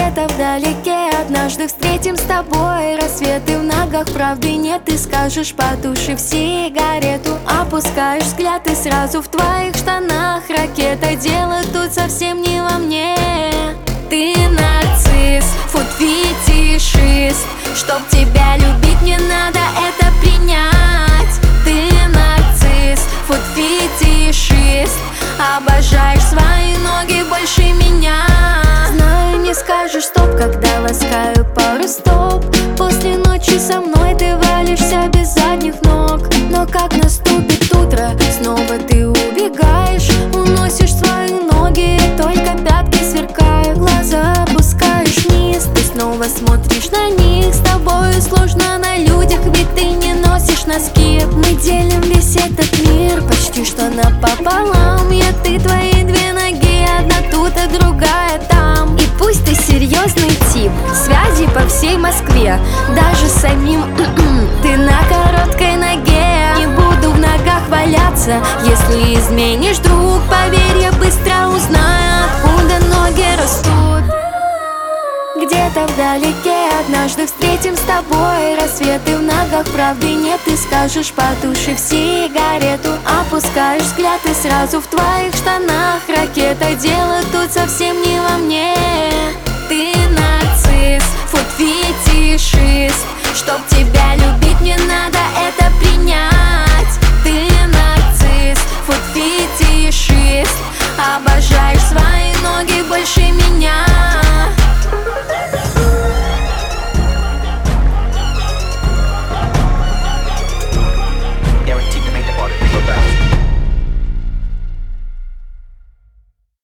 Где-то вдалеке однажды встретим с тобой рассветы в ногах, правды нет. Ты скажешь, потушив сигарету, опускаешь взгляд и сразу в твоих штанах ракета. Дело тут совсем не во мне. Ты нарцисс, фуд-фетишист. Чтоб тебя любить, мне надо это принять. Ты нарцисс, фуд-фетишист. Обожаешь свои ноги больше меня. Знаю, не скажешь стоп, когда ласкаю пару стоп. После ночи со мной ты валишься без задних ног. Но как наступит утро, снова ты убегаешь. Уносишь свои ноги, только пятки сверкают. Глаза опускаешь вниз, ты снова смотришь на них. С тобою сложно на людях, ведь ты не носишь носки. Мы делим весь этот мир почти что напополам. Я, ты, твои две ноги, одна тут, а другая там. И пусть ты серьезный тип, связи по всей Москве, даже самим ты на короткой ноге. Не буду в ногах валяться, если изменишь, друг. Поверь, я быстро узнаю, откуда ноги растут. Где-то вдалеке однажды встретим с тобой рассветы в ногах, правды нет. Ты скажешь, потушив сигарету, опускаешь взгляд и сразу в твоих штанах ракета. Дело тут совсем не во мне. Ты нарцисс, фуд-фетишист. Чтоб тебя